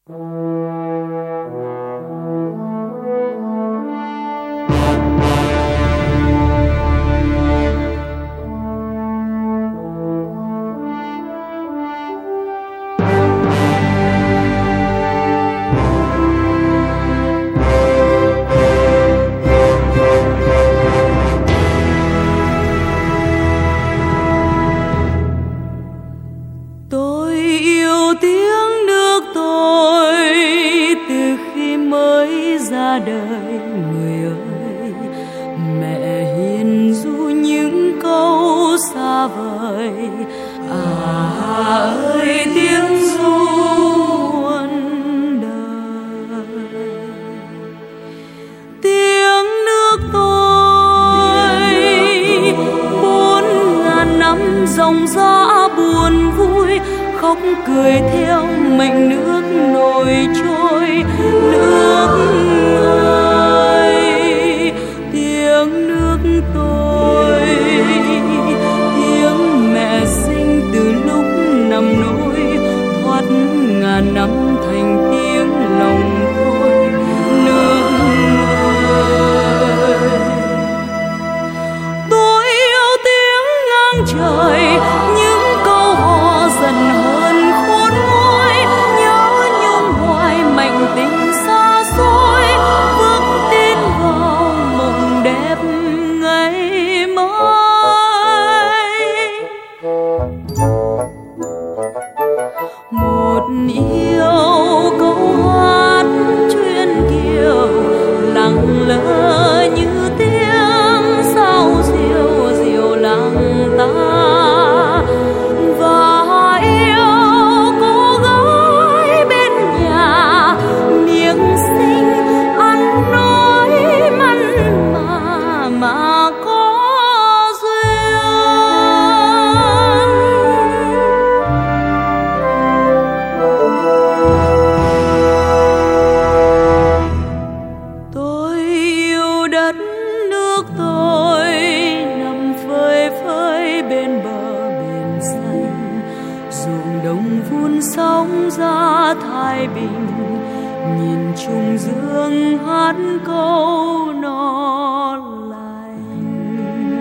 Dòng gió buồn vui khóc cười theo mệnh nước nổi trôi. Nước ơi tiếng nước tôi, tiếng mẹ sinh từ lúc nằm nôi, thoát ngàn năm thành tiếng lòng tôi. Nước ơi tôi yêu tiếng ngang trời, những câu hò dần hơn khôn nguôi, nhớ nhung hoài mảnh tình xa xôi, vững tin vào mộng đẹp ngày mai. Một yêu câu hát chuyên kiều lặng lẽ như tiếng sao diều diều làng ta, và yêu cô gái bên nhà miệng xinh ăn nói mặn mà có duyên. Tôi yêu đất nước tôi nằm phơi phới bên bờ biển xanh, ruộng đồng vun sóng ra thái bình, nhìn trùng dương hát câu no lành.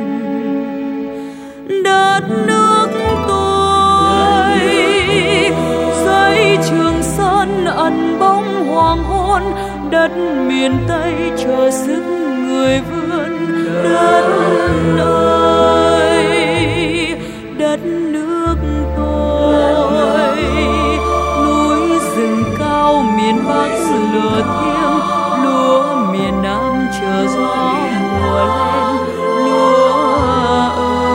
Đất nước tôi dãy Trường Sơn ẩn bóng hoàng hôn, đất miền Tây chờ sức người vươn. Đất ơi đất nước tôi, núi rừng cao miền Bắc lửa thiêng, lúa miền Nam chờ gió mùa lên. Lúa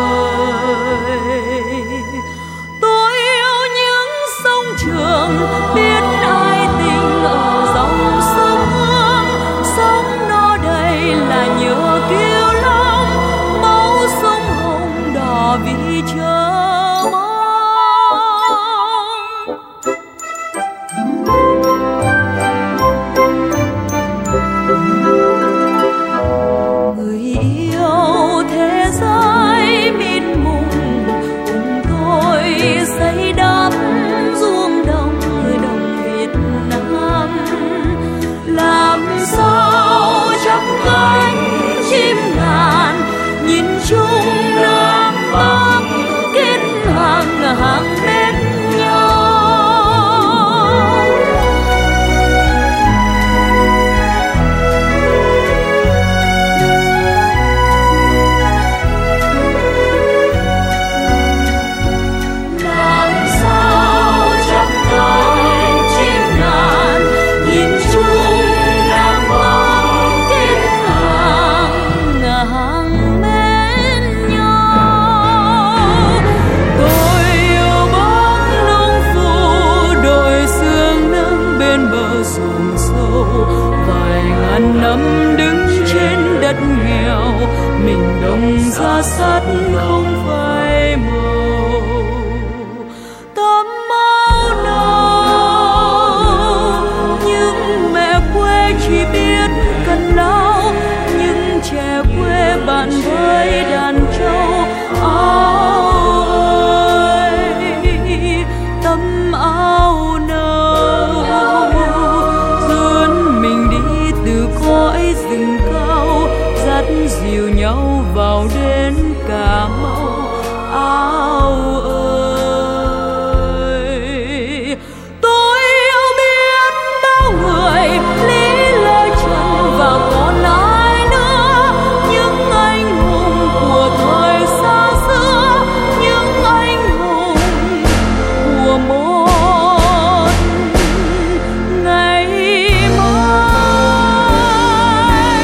ơi tôi yêu những sông Trường, biết ai tình ở dòng sông Hương, sông nó đây là nhớ Kiêu Long, máu sông Hồng đỏ vì chờ mong. Người yêu thế giới mịt mùng cùng tôi xây đắp ruộng đồng Việt Nam, làm sao chắp cánh chim ngàn nhìn chung Nam Bắc kết hàng hàng bên nhau. Làm sao chắp cánh chim ngàn nhìn chung Nam Bắc kết hàng bên nhau. Tôi yêu Bắc nông phu đồi sương nắng bên bờ ruộng sâu, vài ngàn năm đứng trên đất nghèo, mình đồng ra sắt không phai màu. Tấm áo nâu nhưng mẹ quê chỉ biết cần lao, nhưng trẻ quê bạn với đàn trâu. Áo ơi tấm áo nâu áo ơi. Tôi yêu biết bao người lý lẽ trần và còn ai nữa, những anh hùng của thời xa xưa, những anh hùng của một ngày mai.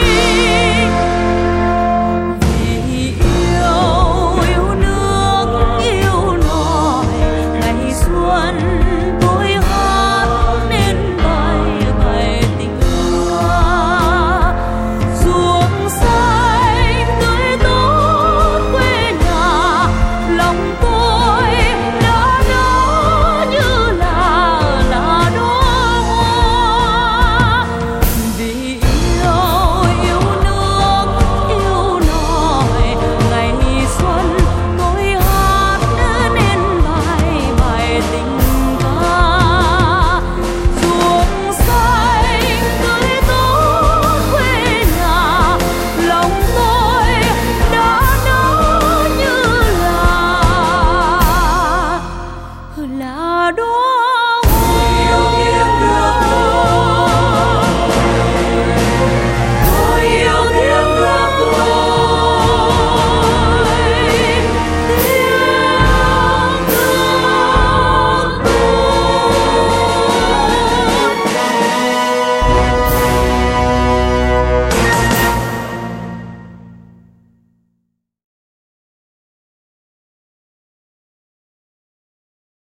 Vì yêu nước yêu nòi ngày xuân, tôi hát nên bài bài tình ca. Ruộng xanh tươi tốt quê nhà, lòng tôi đã đó như là đóa hoa. Vì yêu nước yêu nòi ngày xuân, tôi hát nên bài bài tình ca. Ruộng xanh tươi tốt quê nhà, lòng tôi đã đó như là đóa